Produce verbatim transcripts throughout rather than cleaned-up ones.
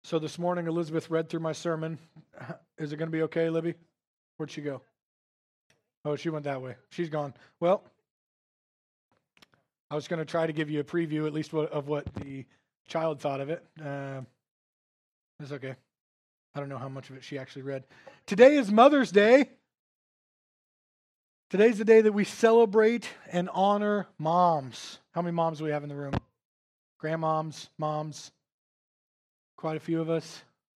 So this morning, Elizabeth read through my sermon. Is it going to be okay, Libby? Where'd she go? Oh, she went that way. She's gone. Well, I was going to try to give you a preview, at least what, of what the child thought of it. Uh, it's okay. I don't know how much of it she actually read. Today is Mother's Day. Today's the day that we celebrate and honor moms. How many moms do we have in the room? Grandmoms, moms, quite a few of us.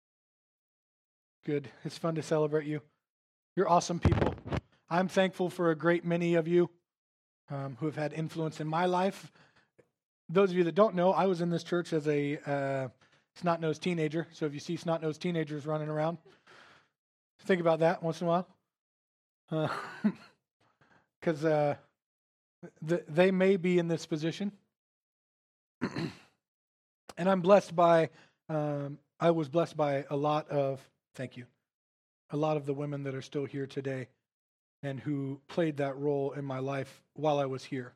Good. It's fun to celebrate you. You're awesome people. I'm thankful for a great many of you um, who have had influence in my life. Those of you that don't know, I was in this church as a uh, snot-nosed teenager. So if you see snot-nosed teenagers running around, think about that once in a while. Because uh, uh, th- they may be in this position. And I'm blessed by, um, I was blessed by a lot of, thank you, a lot of the women that are still here today and who played that role in my life while I was here.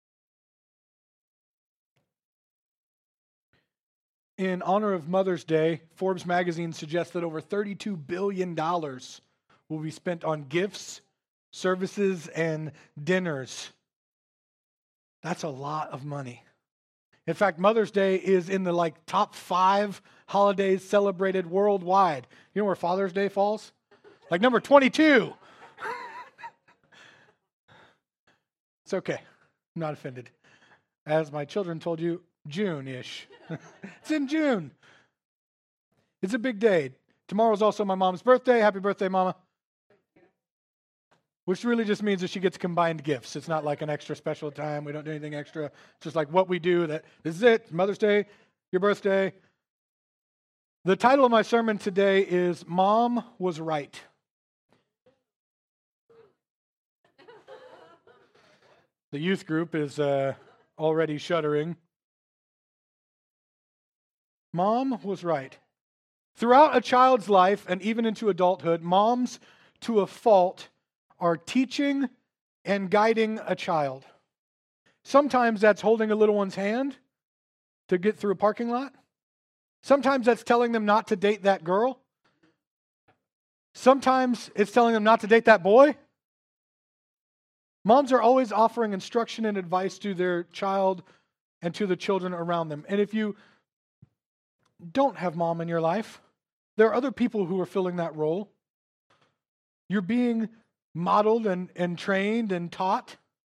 In honor of Mother's Day, Forbes magazine suggests that over thirty-two billion dollars will be spent on gifts, services, and dinners. That's a lot of money. In fact, Mother's Day is in the like top five holidays celebrated worldwide. You know where Father's Day falls? Like number twenty-two. It's okay. I'm not offended. As my children told you, June-ish. It's in June. It's a big day. Tomorrow's also my mom's birthday. Happy birthday, Mama. Which really just means that she gets combined gifts. It's not like an extra special time. We don't do anything extra. It's just like what we do. That this is it. Mother's Day, your birthday. The title of my sermon today is Mom Was Right. The youth group is uh, already shuddering. Mom was right. Throughout a child's life and even into adulthood, moms, to a fault, are teaching and guiding a child. Sometimes that's holding a little one's hand to get through a parking lot. Sometimes that's telling them not to date that girl. Sometimes it's telling them not to date that boy. Moms are always offering instruction and advice to their child and to the children around them. And if you don't have mom in your life, there are other people who are filling that role. You're being modeled and, and trained and taught.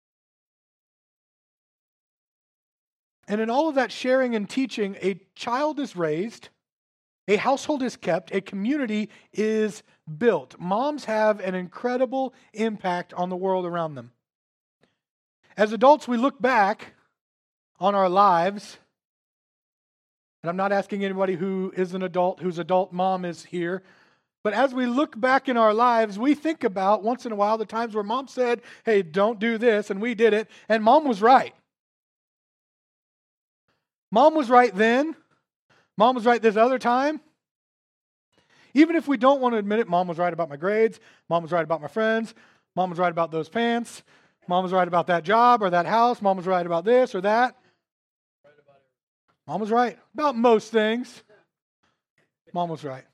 And in all of that sharing and teaching, a child is raised, a household is kept, a community is built. Moms have an incredible impact on the world around them. As adults, we look back on our lives, and I'm not asking anybody who is an adult, whose adult mom is here, but as we look back in our lives, we think about once in a while the times where mom said, hey, don't do this, and we did it, and mom was right. Mom was right then. Mom was right this other time. Even if we don't want to admit it, mom was right about my grades. Mom was right about my friends. Mom was right about those pants. Mom was right about that job or that house. Mom was right about this or that. Mom was right about most things. Mom was right.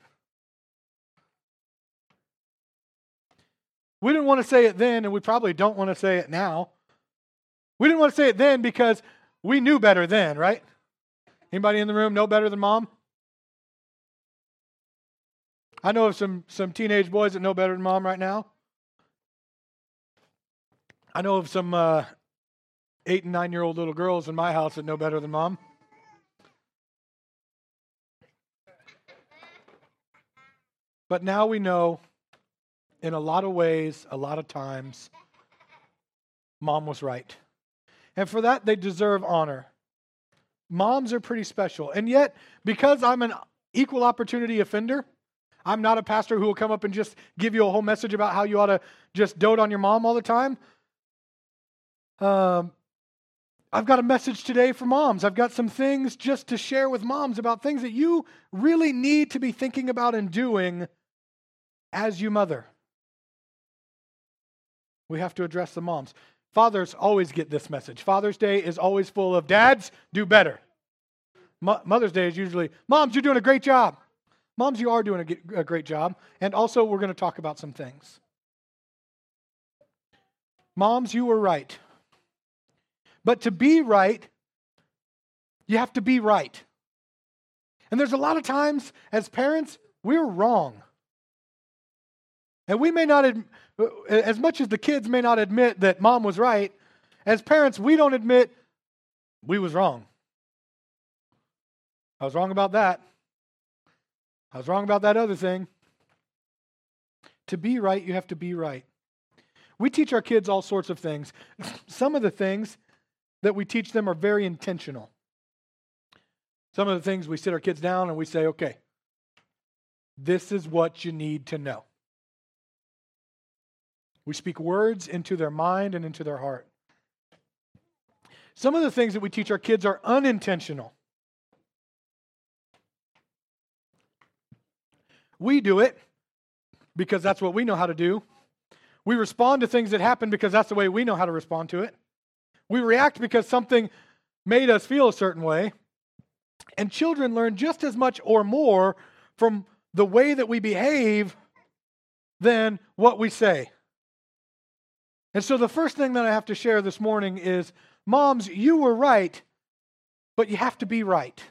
We didn't want to say it then, and we probably don't want to say it now. We didn't want to say it then because we knew better then, right? Anybody in the room know better than mom? I know of some, some teenage boys that know better than mom right now. I know of some uh, eight and nine-year-old little girls in my house that know better than mom. But now we know, in a lot of ways, a lot of times, mom was right. And for that, they deserve honor. Moms are pretty special. And yet, because I'm an equal opportunity offender, I'm not a pastor who will come up and just give you a whole message about how you ought to just dote on your mom all the time. Um, I've got a message today for moms. I've got some things just to share with moms about things that you really need to be thinking about and doing as you mother. We have to address the moms. Fathers always get this message. Father's Day is always full of dads, do better. Mo- Mother's Day is usually, moms, you're doing a great job. Moms, you are doing a, g- a great job. And also, we're going to talk about some things. Moms, you were right. But to be right, you have to be right. And there's a lot of times as parents, we're wrong. And we may not, ad- as much as the kids may not admit that mom was right, as parents, we don't admit we was wrong. I was wrong about that. I was wrong about that other thing. To be right, you have to be right. We teach our kids all sorts of things. Some of the things that we teach them are very intentional. Some of the things we sit our kids down and we say, okay, this is what you need to know. We speak words into their mind and into their heart. Some of the things that we teach our kids are unintentional. We do it because that's what we know how to do. We respond to things that happen because that's the way we know how to respond to it. We react because something made us feel a certain way. And children learn just as much or more from the way that we behave than what we say. And so the first thing that I have to share this morning is, moms, you were right, but you have to be right.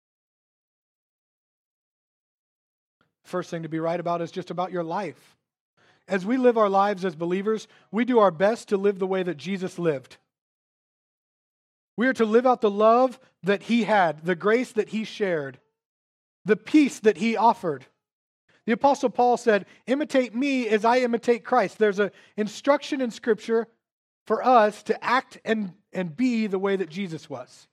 First thing to be right about is just about your life. As we live our lives as believers, we do our best to live the way that Jesus lived. We are to live out the love that he had, the grace that he shared, the peace that he offered. The Apostle Paul said, imitate me as I imitate Christ. There's an instruction in Scripture for us to act and, and be the way that Jesus was.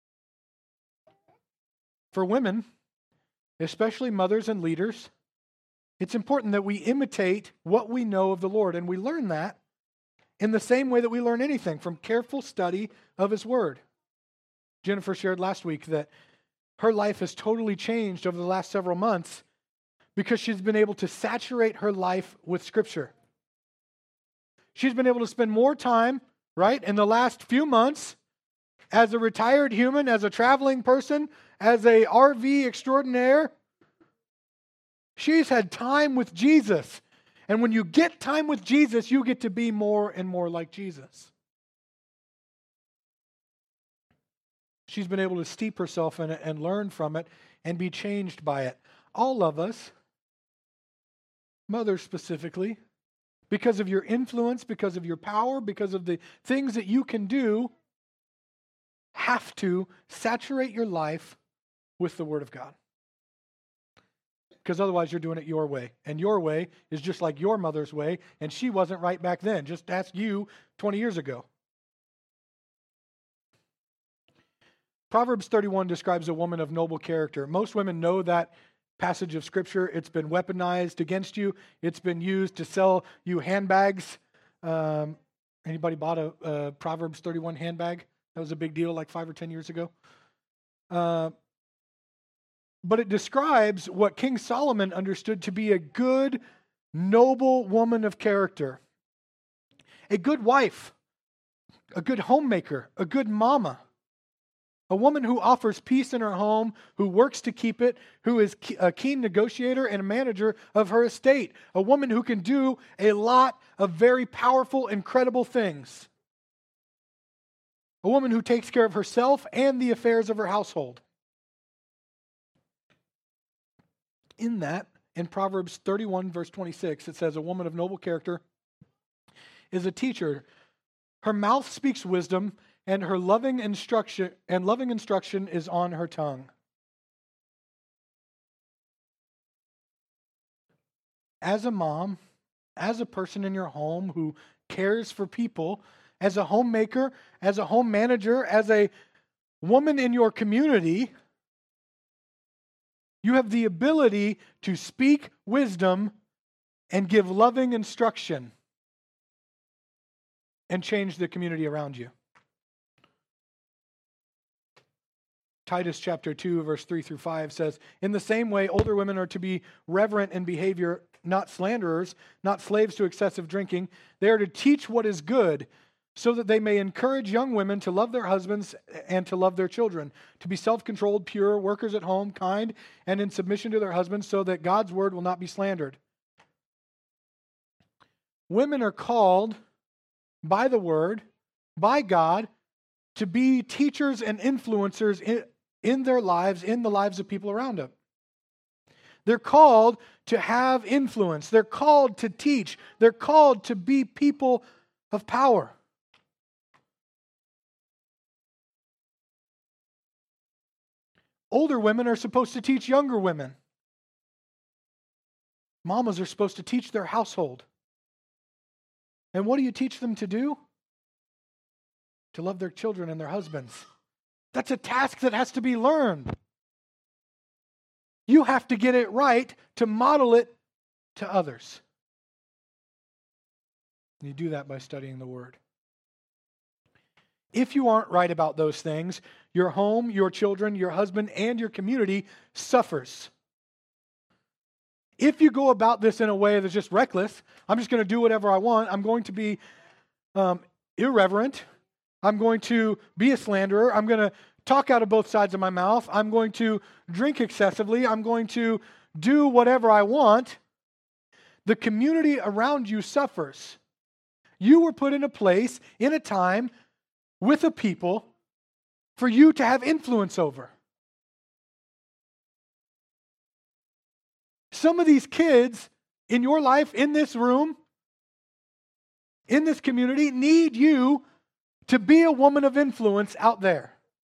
For women, especially mothers and leaders, it's important that we imitate what we know of the Lord. And we learn that in the same way that we learn anything, from careful study of his word. Jennifer shared last week that her life has totally changed over the last several months because she's been able to saturate her life with Scripture. She's been able to spend more time, right, in the last few months as a retired human, as a traveling person, as a R V extraordinaire. She's had time with Jesus. And when you get time with Jesus, you get to be more and more like Jesus. She's been able to steep herself in it and learn from it and be changed by it. All of us, mothers specifically, because of your influence, because of your power, because of the things that you can do, have to saturate your life with the Word of God. Because otherwise you're doing it your way. And your way is just like your mother's way, and she wasn't right back then. Just ask you twenty years ago. Proverbs thirty-one describes a woman of noble character. Most women know that passage of Scripture. It's been weaponized against you. It's been used to sell you handbags. Um, anybody bought a, a Proverbs thirty-one handbag? That was a big deal like five or ten years ago. Uh, but it describes what King Solomon understood to be a good, noble woman of character. A good wife, a good homemaker, a good mama. A woman who offers peace in her home, who works to keep it, who is a keen negotiator and a manager of her estate. A woman who can do a lot of very powerful, incredible things. A woman who takes care of herself and the affairs of her household. In that, in Proverbs thirty-one, verse twenty-six, it says, a woman of noble character is a teacher. Her mouth speaks wisdom, and her loving instruction and loving instruction is on her tongue. As a mom, as a person in your home who cares for people, as a homemaker, as a home manager, as a woman in your community, you have the ability to speak wisdom and give loving instruction and change the community around you. Titus chapter two, verse three through five says, in the same way, older women are to be reverent in behavior, not slanderers, not slaves to excessive drinking. They are to teach what is good, so that they may encourage young women to love their husbands and to love their children, to be self-controlled, pure, workers at home, kind, and in submission to their husbands, so that God's word will not be slandered. Women are called by the word, by God, to be teachers and influencers in, in their lives, in the lives of people around them. They're called to have influence. They're called to teach. They're called to be people of power. Older women are supposed to teach younger women. Mamas are supposed to teach their household. And what do you teach them to do? To love their children and their husbands. That's a task that has to be learned. You have to get it right to model it to others. You do that by studying the Word. If you aren't right about those things, your home, your children, your husband, and your community suffers. If you go about this in a way that's just reckless, I'm just going to do whatever I want, I'm going to be um, irreverent, I'm going to be a slanderer, I'm going to talk out of both sides of my mouth, I'm going to drink excessively, I'm going to do whatever I want, the community around you suffers. You were put in a place, in a time, with a people for you to have influence over. Some of these kids in your life, in this room, in this community, need you to be a woman of influence out there.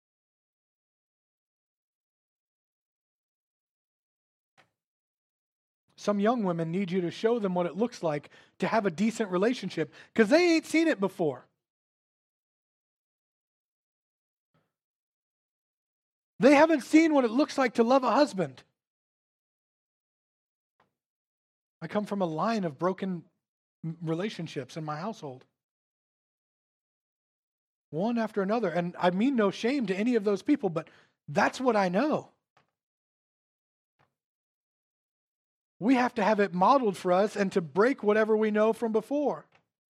Some young women need you to show them what it looks like to have a decent relationship because they ain't seen it before. They haven't seen what it looks like to love a husband. I come from a line of broken relationships in my household. One after another. And I mean no shame to any of those people, but that's what I know. We have to have it modeled for us and to break whatever we know from before.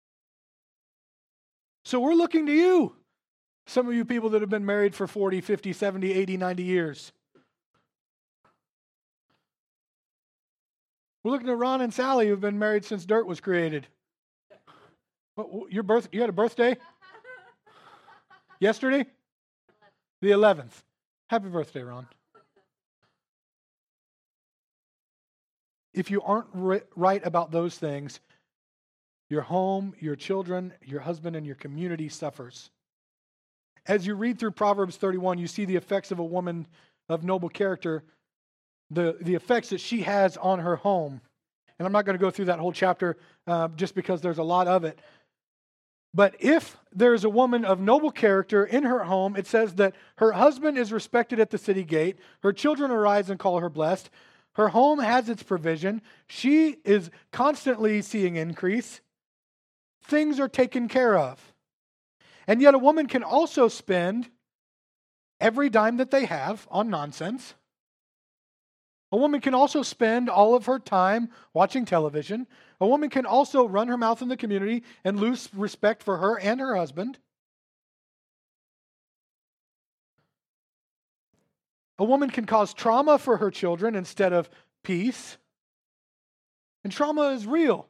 So we're looking to you. Some of you people that have been married for forty, fifty, seventy, eighty, ninety years. We're looking at Ron and Sally who've been married since dirt was created. What, your birth, you had a birthday? Yesterday? The eleventh. Happy birthday, Ron. If you aren't right about those things, your home, your children, your husband, and your community suffers. As you read through Proverbs thirty-one, you see the effects of a woman of noble character, the, the effects that she has on her home. And I'm not going to go through that whole chapter uh, just because there's a lot of it. But if there's a woman of noble character in her home, it says that her husband is respected at the city gate, her children arise and call her blessed, her home has its provision, she is constantly seeing increase, things are taken care of. And yet a woman can also spend every dime that they have on nonsense. A woman can also spend all of her time watching television. A woman can also run her mouth in the community and lose respect for her and her husband. A woman can cause trauma for her children instead of peace. And trauma is real.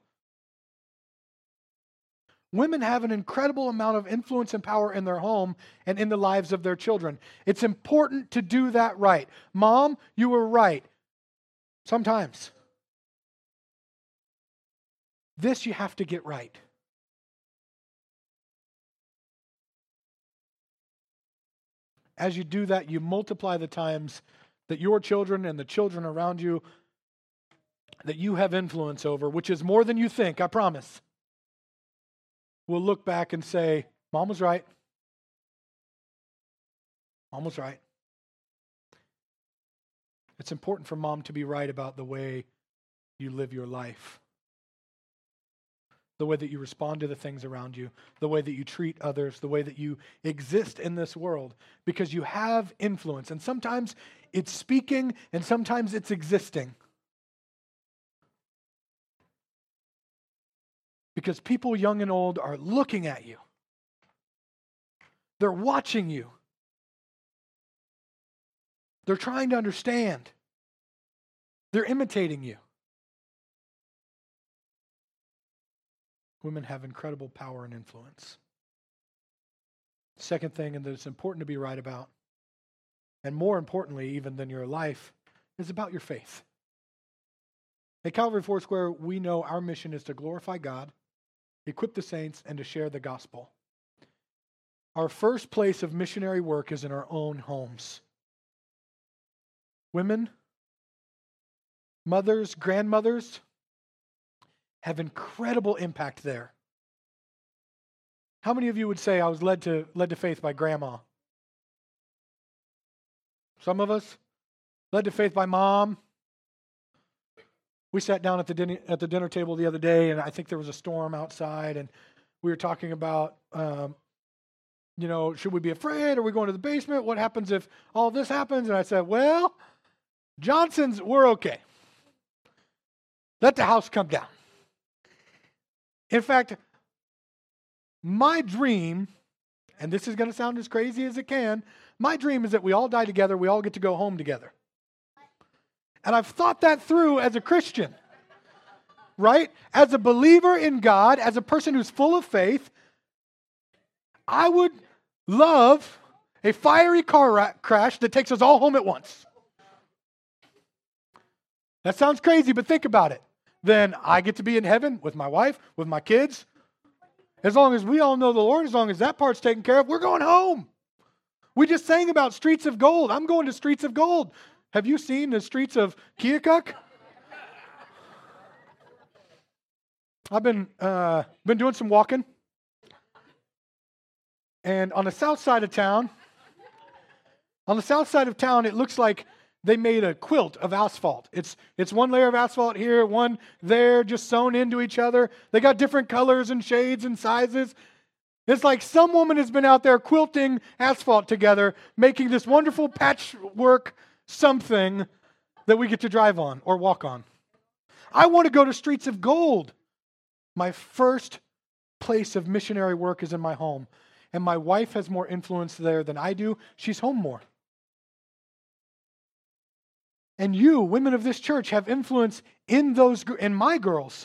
Women have an incredible amount of influence and power in their home and in the lives of their children. It's important to do that right. Mom, you were right. Sometimes. This you have to get right. As you do that, you multiply the times that your children and the children around you that you have influence over, which is more than you think, I promise. We'll look back and say, Mom was right. Mom was right. It's important for mom to be right about the way you live your life, the way that you respond to the things around you, the way that you treat others, the way that you exist in this world, because you have influence. And sometimes it's speaking, and sometimes it's existing. Because people young and old are looking at you. They're watching you. They're trying to understand. They're imitating you. Women have incredible power and influence. Second thing, and that it's important to be right about, and more importantly even than your life, is about your faith. At Calvary Foursquare, we know our mission is to glorify God, equip the saints, and to share the gospel. Our first place of missionary work is in our own homes. Women, mothers, grandmothers have incredible impact there. How many of you would say I was led to led to faith by grandma? Some of us led to faith by mom. We sat down at the dinner, at the dinner table the other day, and I think there was a storm outside, and we were talking about, um, you know, should we be afraid? Are we going to the basement? What happens if all this happens? And I said, well, Johnson's, we're okay. Let the house come down. In fact, my dream, and this is going to sound as crazy as it can, my dream is that we all die together, we all get to go home together. And I've thought that through as a Christian, right? As a believer in God, as a person who's full of faith, I would love a fiery car ra- crash that takes us all home at once. That sounds crazy, but think about it. Then I get to be in heaven with my wife, with my kids. As long as we all know the Lord, as long as that part's taken care of, we're going home. We just sang about streets of gold. I'm going to streets of gold. Have you seen the streets of Keokuk? I've been uh, been doing some walking. And on the south side of town, on the south side of town, it looks like they made a quilt of asphalt. It's it's one layer of asphalt here, one there, just sewn into each other. They got different colors and shades and sizes. It's like some woman has been out there quilting asphalt together, making this wonderful patchwork something that we get to drive on or walk on. I want to go to streets of gold. My first place of missionary work is in my home, and my wife has more influence there than I do. She's home more. And you, women of this church, have influence in those in my girls.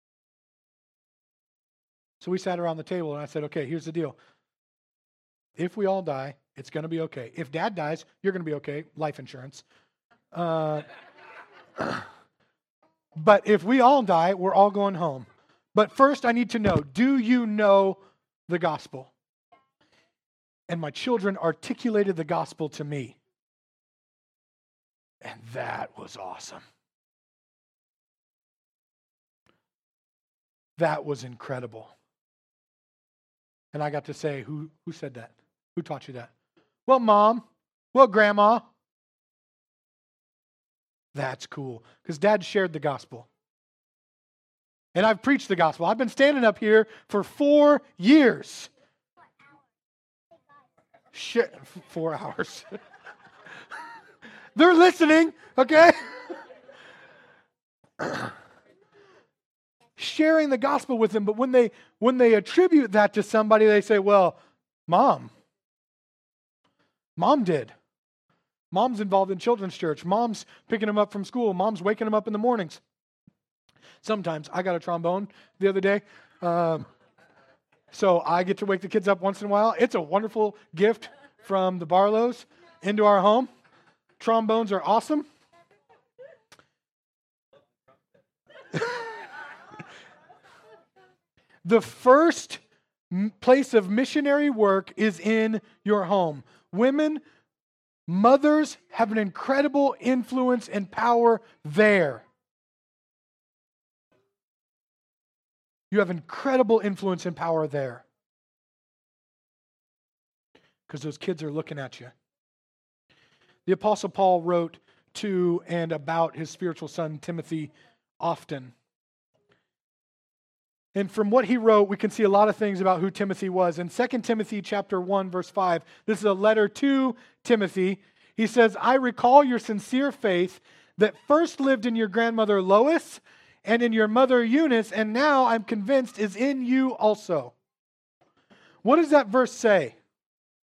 So we sat around the table and I said, okay, here's the deal. If we all die, it's going to be okay. If dad dies, you're going to be okay. Life insurance. Uh, but if we all die, we're all going home. But first I need to know, do you know the gospel? And my children articulated the gospel to me. And that was awesome. That was incredible. And I got to say, who, who said that? Who taught you that? Well, Mom. Well, Grandma. That's cool. Because Dad shared the gospel. And I've preached the gospel. I've been standing up here for four years. Shit, four hours. They're listening, okay? Sharing the gospel with them, but when they when they attribute that to somebody, they say, well, Mom. Mom did. Mom's involved in children's church. Mom's picking them up from school. Mom's waking them up in the mornings. Sometimes. I got a trombone the other day. Um, so I get to wake the kids up once in a while. It's a wonderful gift from the Barlows into our home. Trombones are awesome. The first m- place of missionary work is in your home. Women, mothers have an incredible influence and power there. You have incredible influence and power there. Because those kids are looking at you. The Apostle Paul wrote to and about his spiritual son Timothy often. And from what he wrote, we can see a lot of things about who Timothy was. In Second Timothy chapter one, verse five, this is a letter to Timothy. He says, I recall your sincere faith that first lived in your grandmother Lois and in your mother Eunice, and now I'm convinced is in you also. What does that verse say?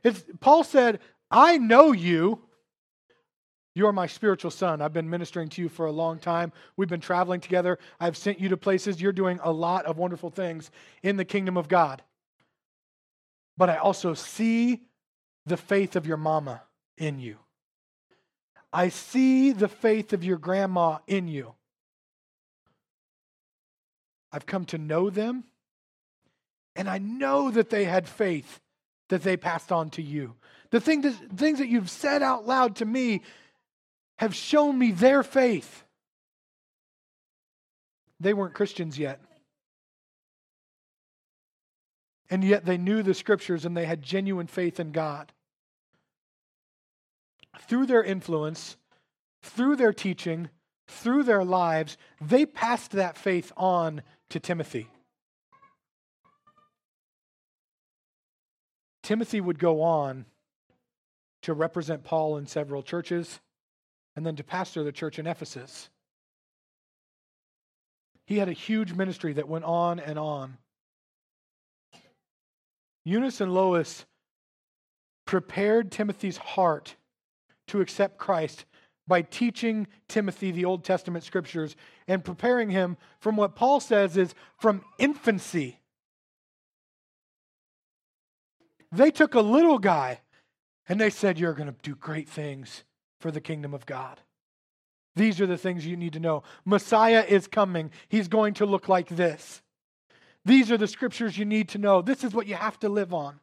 It's, Paul said, I know you. You're my spiritual son. I've been ministering to you for a long time. We've been traveling together. I've sent you to places. You're doing a lot of wonderful things in the kingdom of God. But I also see the faith of your mama in you. I see the faith of your grandma in you. I've come to know them, and I know that they had faith that they passed on to you. The thing that, things that you've said out loud to me have shown me their faith. They weren't Christians yet. And yet they knew the scriptures and they had genuine faith in God. Through their influence, through their teaching, through their lives, they passed that faith on to Timothy. Timothy would go on to represent Paul in several churches and then to pastor the church in Ephesus. He had a huge ministry that went on and on. Eunice and Lois prepared Timothy's heart to accept Christ by teaching Timothy the Old Testament scriptures and preparing him from what Paul says is from infancy. They took a little guy and they said, you're going to do great things for the kingdom of God. These are the things you need to know. Messiah is coming. He's going to look like this. These are the scriptures you need to know. This is what you have to live on.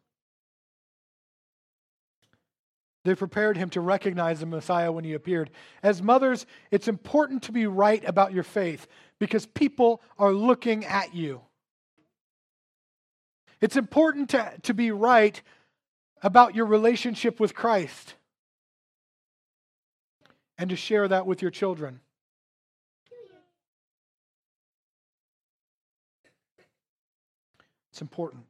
They prepared him to recognize the Messiah when he appeared. As mothers, it's important to be right about your faith because people are looking at you. It's important to, to be right about your relationship with Christ and to share that with your children. It's important.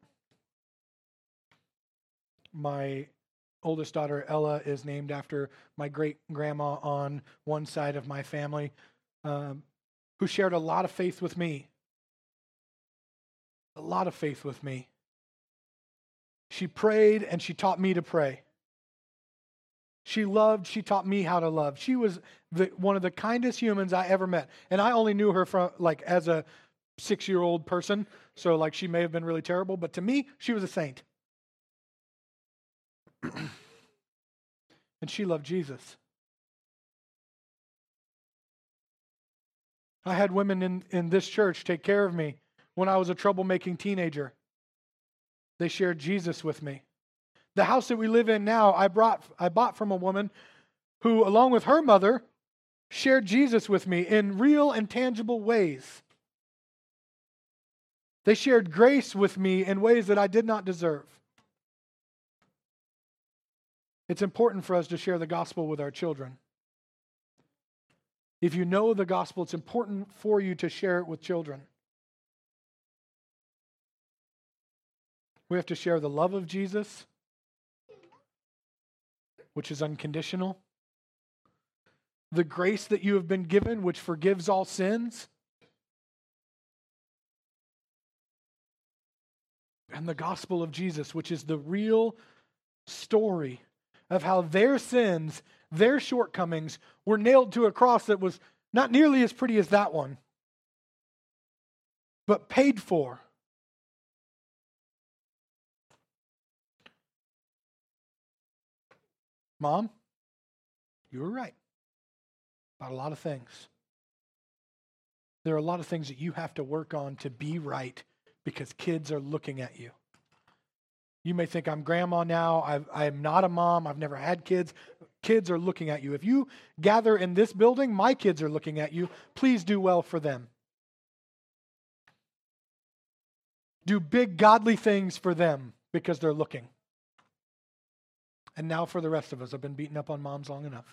My oldest daughter, Ella, is named after my great-grandma on one side of my family, um, who shared a lot of faith with me. A lot of faith with me. She prayed and she taught me to pray. She loved, she taught me how to love. She was the, one of the kindest humans I ever met. And I only knew her from like as a six-year-old person, so like she may have been really terrible, but to me, she was a saint. And she loved Jesus. I had women in, in this church take care of me when I was a troublemaking teenager. They shared Jesus with me. The house that we live in now, I brought I bought from a woman who, along with her mother, shared Jesus with me in real and tangible ways. They shared grace with me in ways that I did not deserve. It's important for us to share the gospel with our children. If you know the gospel, it's important for you to share it with children. We have to share the love of Jesus, which is unconditional. The grace that you have been given, which forgives all sins. And the gospel of Jesus, which is the real story of how their sins, their shortcomings, were nailed to a cross that was not nearly as pretty as that one, but paid for. Mom, you were right about a lot of things. There are a lot of things that you have to work on to be right because kids are looking at you. You may think, I'm grandma now, I've, I'm not a mom, I've never had kids. Kids are looking at you. If you gather in this building, my kids are looking at you. Please do well for them. Do big godly things for them because they're looking. And now for the rest of us. I've been beaten up on moms long enough.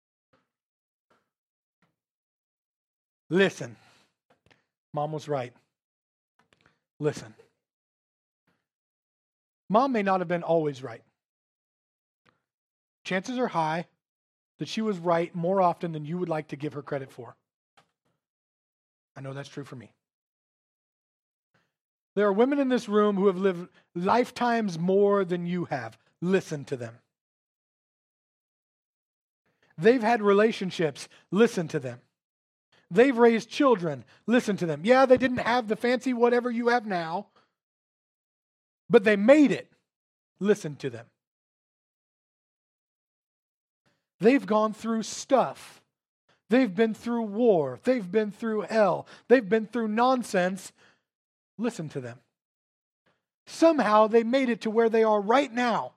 Listen. Mom was right. Listen. Mom may not have been always right. Chances are high that she was right more often than you would like to give her credit for. I know that's true for me. There are women in this room who have lived lifetimes more than you have. Listen to them. They've had relationships. Listen to them. They've raised children. Listen to them. Yeah, they didn't have the fancy whatever you have now, but they made it. Listen to them. They've gone through stuff. They've been through war. They've been through hell. They've been through nonsense. Listen to them. Somehow they made it to where they are right now.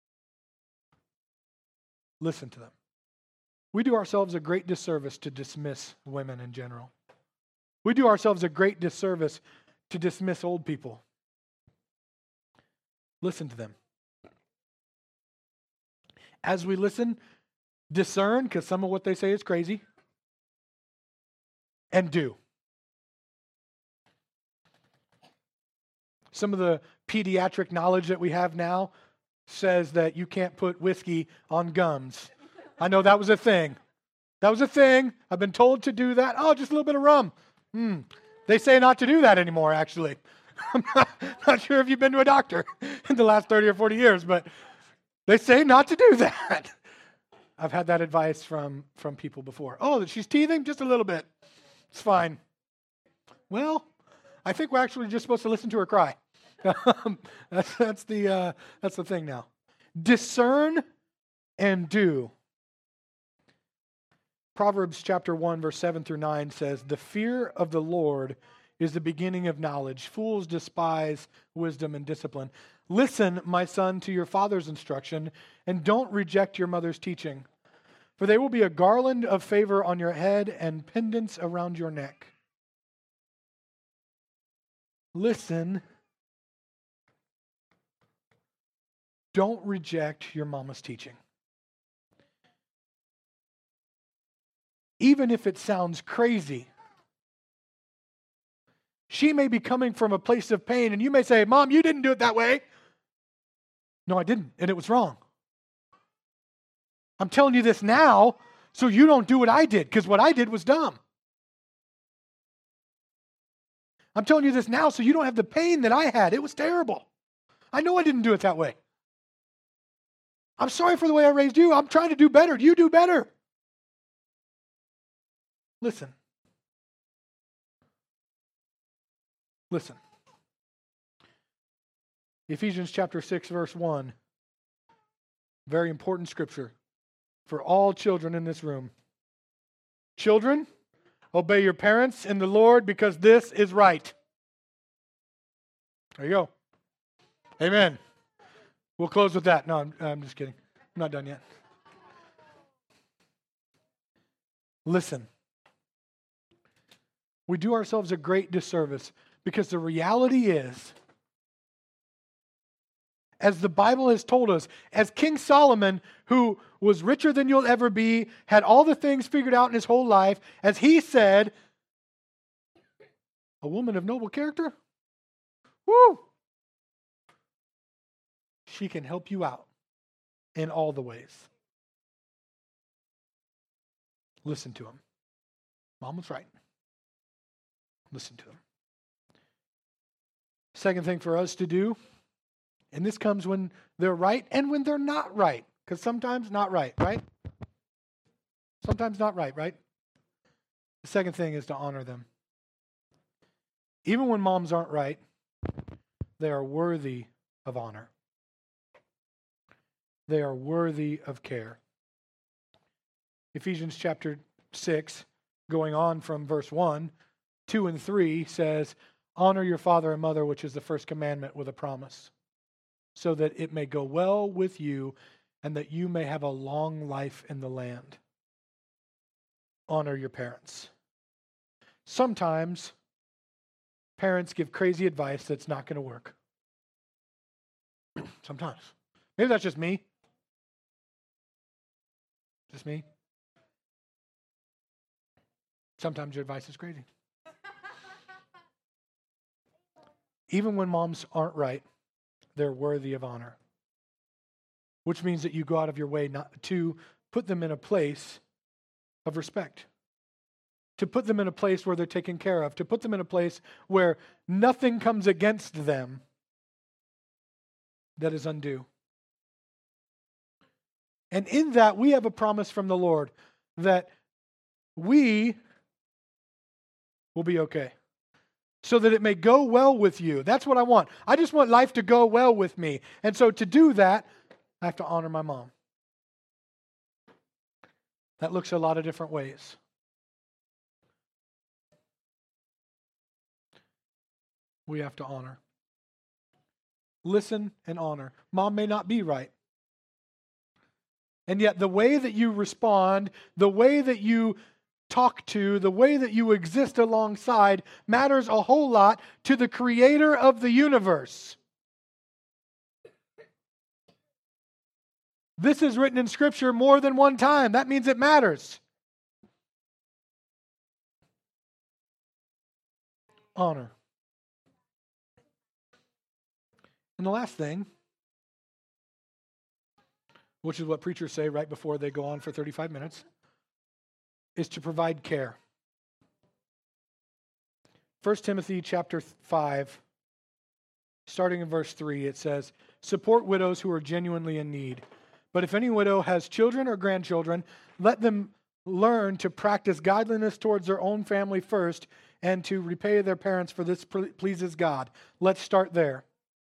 Listen to them. We do ourselves a great disservice to dismiss women in general. We do ourselves a great disservice to dismiss old people. Listen to them. As we listen, discern, because some of what they say is crazy, and do. Some of the pediatric knowledge that we have now says that you can't put whiskey on gums. I know that was a thing. That was a thing. I've been told to do that. Oh, just a little bit of rum. Hmm. They say not to do that anymore, actually. I'm not, not sure if you've been to a doctor in the last thirty or forty years, but they say not to do that. I've had that advice from, from people before. Oh, that she's teething? Just a little bit. It's fine. Well, I think we're actually just supposed to listen to her cry. that's, that's, the, uh, that's the thing now. Discern and do. Proverbs chapter one, verse seven through nine says, "The fear of the Lord is the beginning of knowledge. Fools despise wisdom and discipline. Listen, my son, to your father's instruction, and don't reject your mother's teaching. For they will be a garland of favor on your head and pendants around your neck." Listen. Don't reject your mama's teaching. Even if it sounds crazy. She may be coming from a place of pain, and you may say, "Mom, you didn't do it that way." No, I didn't, and it was wrong. I'm telling you this now so you don't do what I did, because what I did was dumb. I'm telling you this now so you don't have the pain that I had. It was terrible. I know I didn't do it that way. I'm sorry for the way I raised you. I'm trying to do better. You do better. Listen. Listen. Ephesians chapter six, verse one. Very important scripture for all children in this room. Children, obey your parents in the Lord, because this is right. There you go. Amen. We'll close with that. No, I'm, I'm just kidding. I'm not done yet. Listen. We do ourselves a great disservice, because the reality is, as the Bible has told us, as King Solomon, who was richer than you'll ever be, had all the things figured out in his whole life, as he said, a woman of noble character, woo, she can help you out in all the ways. Listen to him. Mom was right. Listen to him. Second thing for us to do, and this comes when they're right and when they're not right. Because sometimes not right, right? Sometimes not right, right? The second thing is to honor them. Even when moms aren't right, they are worthy of honor. They are worthy of care. Ephesians chapter six, going on from verse one, two and three says, "Honor your father and mother, which is the first commandment, with a promise, so that it may go well with you and that you may have a long life in the land." Honor your parents. Sometimes parents give crazy advice that's not going to work. Sometimes. Maybe that's just me. Just me. Sometimes your advice is crazy. Even when moms aren't right, they're worthy of honor. Which means that you go out of your way not to put them in a place of respect. To put them in a place where they're taken care of. To put them in a place where nothing comes against them that is undue. And in that, we have a promise from the Lord that we will be okay, so that it may go well with you. That's what I want. I just want life to go well with me. And so to do that, I have to honor my mom. That looks a lot of different ways. We have to honor. Listen and honor. Mom may not be right. And yet the way that you respond, the way that you talk to, the way that you exist alongside matters a whole lot to the creator of the universe. This is written in Scripture more than one time. That means it matters. Honor. And the last thing, which is what preachers say right before they go on for thirty-five minutes, is to provide care. First Timothy chapter five, starting in verse three, it says, "Support widows who are genuinely in need. But if any widow has children or grandchildren, let them learn to practice godliness towards their own family first and to repay their parents, for this pleases God." Let's start there.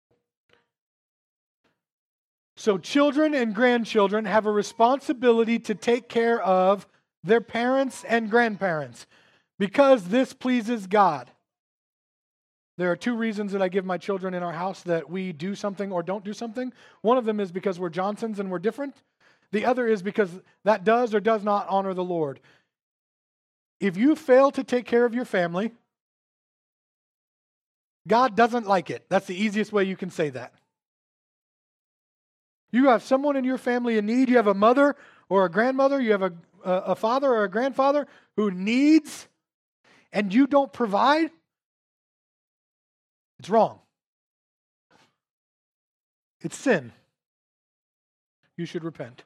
So children and grandchildren have a responsibility to take care of their parents and grandparents because this pleases God. There are two reasons that I give my children in our house that we do something or don't do something. One of them is because we're Johnsons and we're different. The other is because that does or does not honor the Lord. If you fail to take care of your family, God doesn't like it. That's the easiest way you can say that. You have someone in your family in need. You have a mother or a grandmother. You have a, a, a father or a grandfather who needs, and you don't provide. It's wrong. It's sin. You should repent.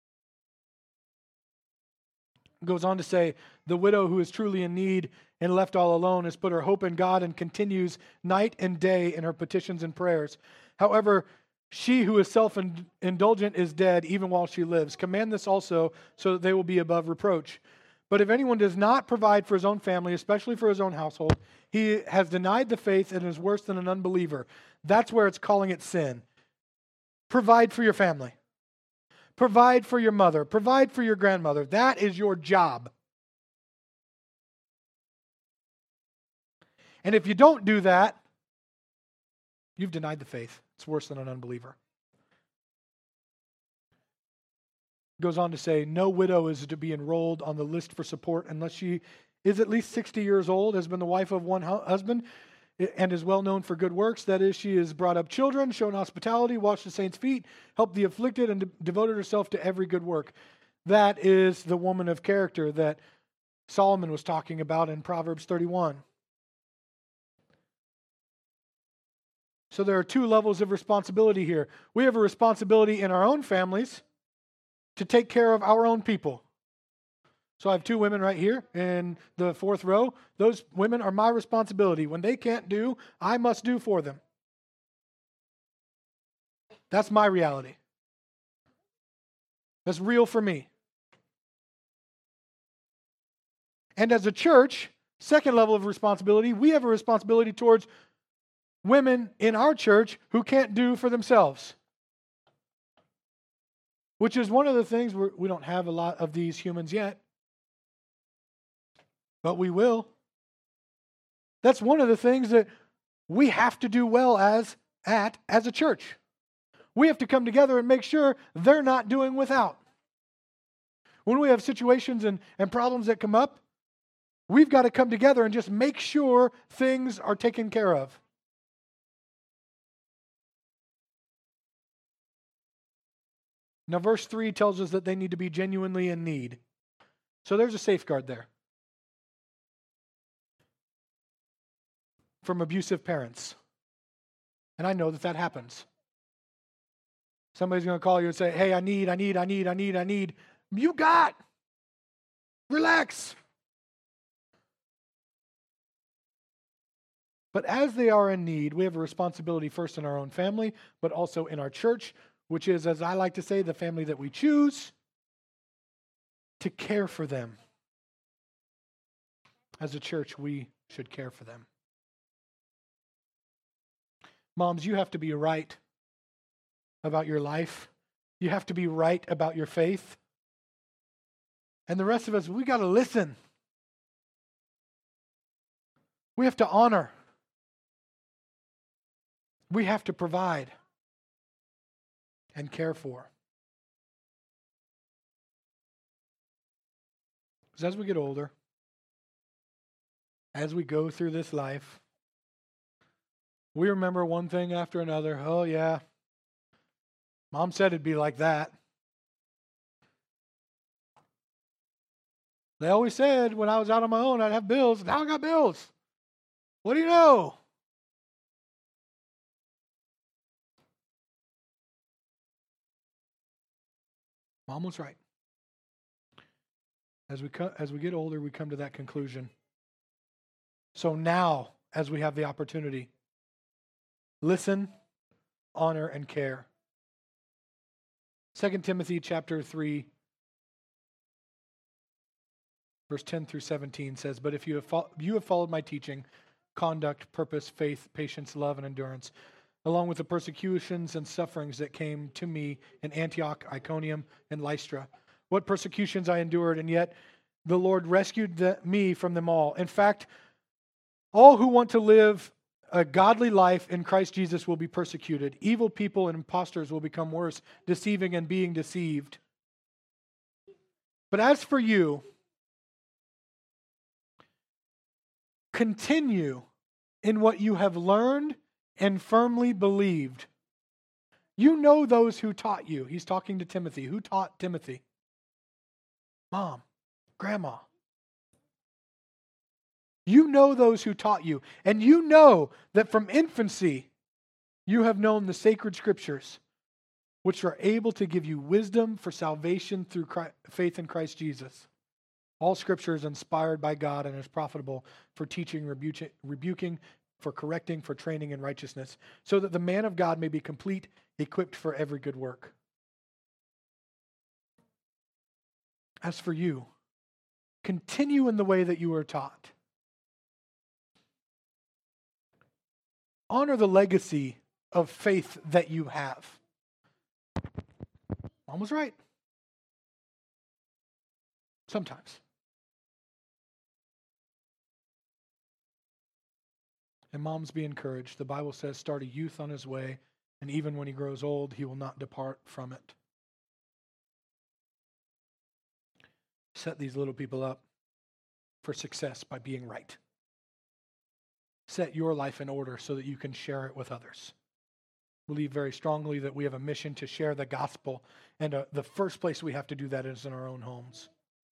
It goes on to say, the widow who is truly in need and left all alone has put her hope in God and continues night and day in her petitions and prayers. However, she who is self-indulgent is dead even while she lives. Command this also so that they will be above reproach. But if anyone does not provide for his own family, especially for his own household, he has denied the faith and is worse than an unbeliever. That's where it's calling it sin. Provide for your family. Provide for your mother. Provide for your grandmother. That is your job. And if you don't do that, you've denied the faith. It's worse than an unbeliever. It goes on to say, no widow is to be enrolled on the list for support unless she is at least sixty years old, has been the wife of one husband, and is well known for good works. That is, she has brought up children, shown hospitality, washed the saints' feet, helped the afflicted, and de- devoted herself to every good work. That is the woman of character that Solomon was talking about in Proverbs thirty-one. So there are two levels of responsibility here. We have a responsibility in our own families to take care of our own people. So I have two women right here in the fourth row. Those women are my responsibility. When they can't do, I must do for them. That's my reality. That's real for me. And as a church, second level of responsibility, we have a responsibility towards women in our church who can't do for themselves. Which is one of the things, we're, we don't have a lot of these humans yet. But we will. That's one of the things that we have to do well as at as a church. We have to come together and make sure they're not doing without. When we have situations and, and problems that come up, we've got to come together and just make sure things are taken care of. Now, verse three tells us that they need to be genuinely in need. So there's a safeguard there from abusive parents. And I know that that happens. Somebody's going to call you and say, hey, I need, I need, I need, I need, I need. You got. Relax. But as they are in need, we have a responsibility first in our own family, but also in our church. which is, as I like to say, the family that we choose, to care for them. As a church, we should care for them. Moms, you have to be right about your life. You have to be right about your faith. And the rest of us, we got to listen. We have to honor. We have to provide and care for. Because as we get older, as we go through this life, we remember one thing after another. Oh, yeah, Mom said it'd be like that. They always said when I was out on my own, I'd have bills. Now I got bills. What do you know? Mom was right. As we co- as we get older, we come to that conclusion. So now, as we have the opportunity, listen, honor, and care. Second Timothy chapter three, verse ten through seventeen says, "But if you have, fo- you have followed my teaching, conduct, purpose, faith, patience, love, and endurance, along with the persecutions and sufferings that came to me in Antioch, Iconium, and Lystra, what persecutions I endured, and yet the Lord rescued the, me from them all. In fact, all who want to live a godly life in Christ Jesus will be persecuted. Evil people and impostors will become worse, deceiving and being deceived. But as for you, continue in what you have learned and firmly believed. You know those who taught you." He's talking to Timothy. Who taught Timothy? Mom, grandma. You know those who taught you, and you know that from infancy you have known the sacred scriptures, which are able to give you wisdom for salvation through Christ, faith in Christ Jesus. All scripture is inspired by God and is profitable for teaching, rebu- rebuking, for correcting, for training in righteousness, so that the man of God may be complete, equipped for every good work. As for you, continue in the way that you were taught. Honor the legacy of faith that you have. Mom was right. Sometimes. And moms, be encouraged. The Bible says, start a youth on his way, and even when he grows old, he will not depart from it. Set these little people up for success by being right. Set your life in order so that you can share it with others. Believe very strongly that we have a mission to share the gospel, and uh, the first place we have to do that is in our own homes.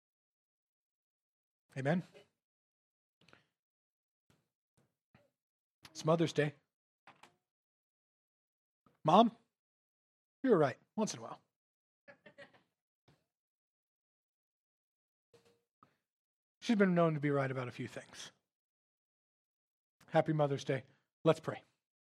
Amen? It's Mother's Day. Mom, you're right, once in a while. She's been known to be right about a few things. Happy Mother's Day. Let's pray.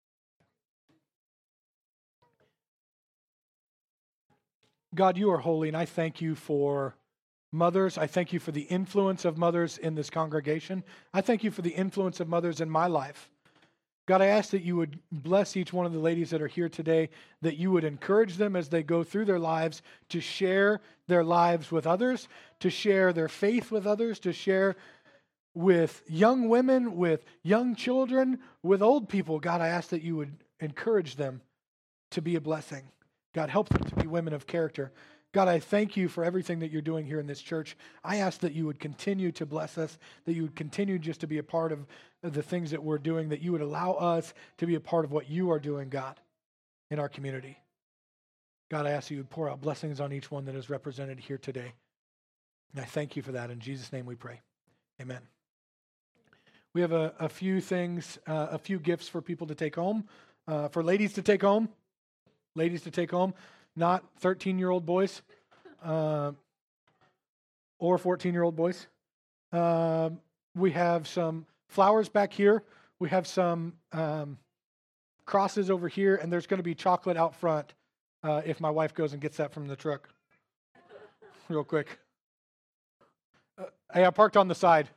God, you are holy, and I thank you for mothers. I thank you for the influence of mothers in this congregation. I thank you for the influence of mothers in my life. God, I ask that you would bless each one of the ladies that are here today, that you would encourage them as they go through their lives to share their lives with others, to share their faith with others, to share with young women, with young children, with old people. God, I ask that you would encourage them to be a blessing. God, help them to be women of character. God, I thank you for everything that you're doing here in this church. I ask that you would continue to bless us, that you would continue just to be a part of the things that we're doing, that you would allow us to be a part of what you are doing, God, in our community. God, I ask that you would pour out blessings on each one that is represented here today. And I thank you for that. In Jesus' name we pray. Amen. We have a, a few things, uh, a few gifts for people to take home, uh, for ladies to take home, ladies to take home, not thirteen-year-old boys uh, or fourteen-year-old boys. Uh, we have some flowers back here. We have some um, crosses over here, and there's going to be chocolate out front uh, if my wife goes and gets that from the truck real quick. Uh, hey, I parked on the side.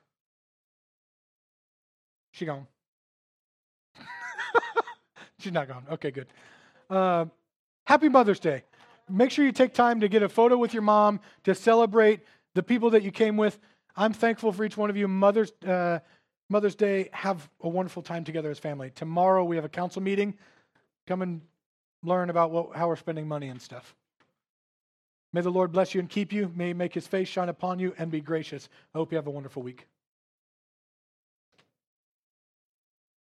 She gone. She's not gone. Okay, good. Uh, happy Mother's Day. Make sure you take time to get a photo with your mom to celebrate the people that you came with. I'm thankful for each one of you. Mother's uh, Mother's Day, have a wonderful time together as family. Tomorrow we have a council meeting. Come and learn about what, how we're spending money and stuff. May the Lord bless you and keep you. May he make his face shine upon you and be gracious. I hope you have a wonderful week.